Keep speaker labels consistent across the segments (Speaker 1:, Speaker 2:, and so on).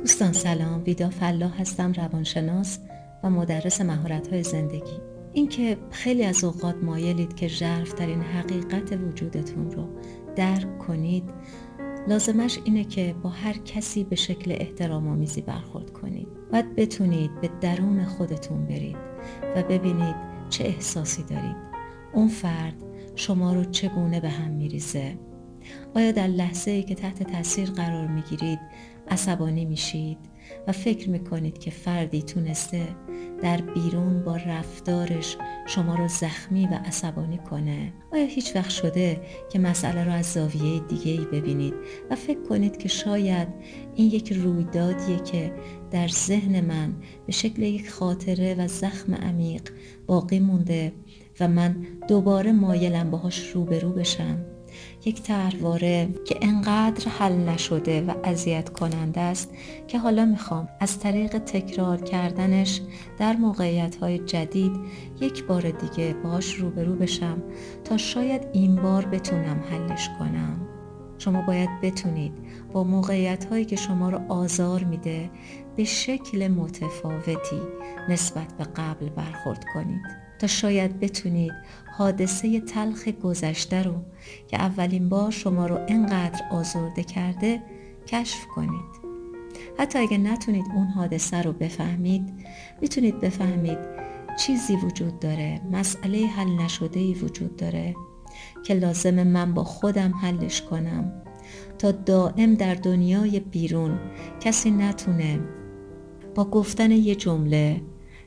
Speaker 1: دوستان سلام، ویدا فلاح هستم، روانشناس و مدرس مهارت‌های زندگی. اینکه خیلی از اوقات مایلید که ژرف‌ترین حقیقت وجودتون رو درک کنید، لازمش اینه که با هر کسی به شکل احترام‌آمیزی برخورد کنید. باید بتونید به درون خودتون برید و ببینید چه احساسی دارید. اون فرد شما رو چگونه به هم میریزه؟ آیا در لحظه‌ای که تحت تاثیر قرار میگیرید عصبانی میشید و فکر میکنید که فردی تونسته در بیرون با رفتارش شما رو زخمی و عصبانی کنه؟ آیا هیچ وقت شده که مسئله رو از زاویه دیگه‌ای ببینید و فکر کنید که شاید این یک رویدادیه که در ذهن من به شکل یک خاطره و زخم عمیق باقی مونده و من دوباره مایلم باهاش روبرو بشم؟ یک طرحواره که انقدر حل نشده و اذیت کننده است که حالا میخوام از طریق تکرار کردنش در موقعیت‌های جدید یک بار دیگه باهاش روبرو بشم تا شاید این بار بتونم حلش کنم. شما باید بتونید با موقعیت‌هایی که شما رو آزار میده به شکل متفاوتی نسبت به قبل برخورد کنید تا شاید بتونید حادثه تلخ گذشته رو که اولین بار شما رو انقدر آزرده کرده کشف کنید. حتی اگه نتونید اون حادثه رو بفهمید، میتونید بفهمید چیزی وجود داره، مسئله حل نشده‌ای وجود داره که لازمه من با خودم حلش کنم تا دائم در دنیای بیرون کسی نتونه با گفتن یه جمله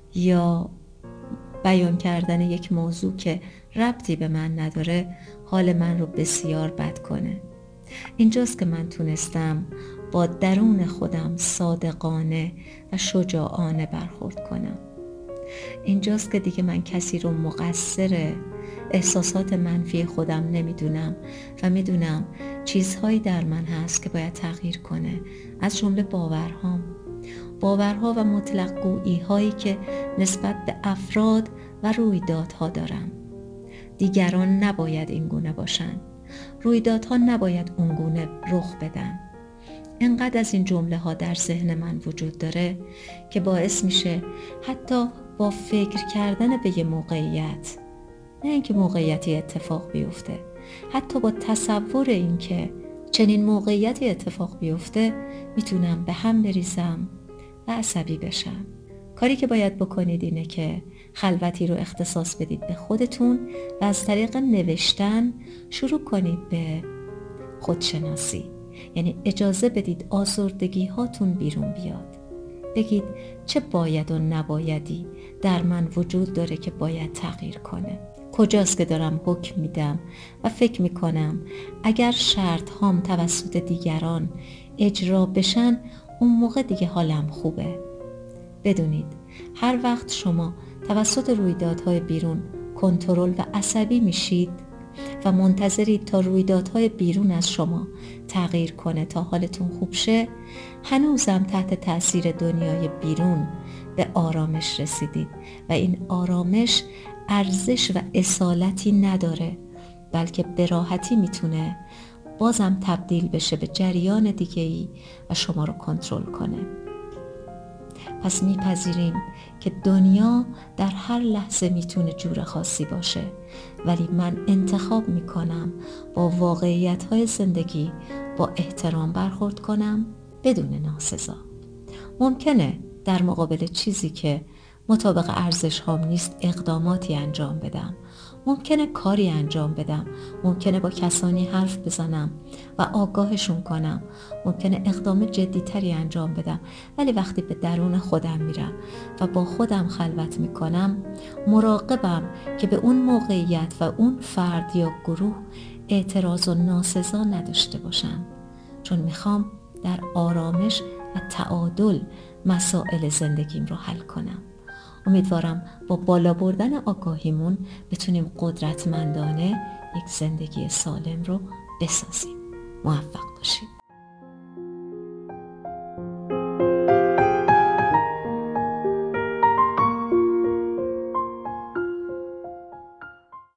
Speaker 1: یا بیان کردن یک موضوع که ربطی به من نداره حال من رو بسیار بد کنه. اینجاست که من تونستم با درون خودم صادقانه و شجاعانه برخورد کنم. اینجاست که دیگه من کسی رو مقصر احساسات منفی خودم نمیدونم و میدونم چیزهایی در من هست که باید تغییر کنه، از جمله باورها و مطلق گویی هایی که نسبت به افراد و رویدادها دارم. دیگران نباید این گونه باشن، رویدادها نباید اون گونه رخ بدن. انقدر از این جمله ها در ذهن من وجود داره که باعث میشه حتی با فکر کردن به یه موقعیت، نه اینکه موقعیتی اتفاق بیفته، حتی با تصور این که چنین موقعیتی اتفاق بیفته میتونم به هم بریزم و عصبی بشم. کاری که باید بکنید اینه که خلوتی رو اختصاص بدید به خودتون و از طریق نوشتن شروع کنید به خودشناسی. یعنی اجازه بدید آزردگی هاتون بیرون بیاد. بگید چه باید و نبایدی در من وجود داره که باید تغییر کنه. کجاست که دارم حکم میدم و فکر میکنم اگر شرط هام توسط دیگران اجرا بشن اون موقع دیگه حالم خوبه. بدونید هر وقت شما توسط رویدادهای بیرون کنترل و عصبی میشید و منتظرید تا رویدادهای بیرون از شما تغییر کنه تا حالتون خوب شه، هنوزم تحت تاثیر دنیای بیرون به آرامش رسیدید و این آرامش ارزش و اصالتی نداره، بلکه به راحتی میتونه بازم تبدیل بشه به جریان دیگه‌ای و شما رو کنترل کنه. پس میپذیریم که دنیا در هر لحظه میتونه جور خاصی باشه، ولی من انتخاب میکنم با واقعیت‌های زندگی با احترام برخورد کنم بدون ناسزا. ممکنه در مقابل چیزی که مطابق ارزش هام نیست اقداماتی انجام بدم، ممکنه کاری انجام بدم، ممکنه با کسانی حرف بزنم و آگاهشون کنم، ممکنه اقدام جدیتری انجام بدم، ولی وقتی به درون خودم میرم و با خودم خلوت میکنم مراقبم که به اون موقعیت و اون فرد یا گروه اعتراض و ناسزا نداشته باشم، چون میخوام در آرامش و تعادل مسائل زندگیم رو حل کنم. امیدوارم با بالا بردن آگاهیمون بتونیم قدرتمندانه یک زندگی سالم رو بسازیم. موفق باشید.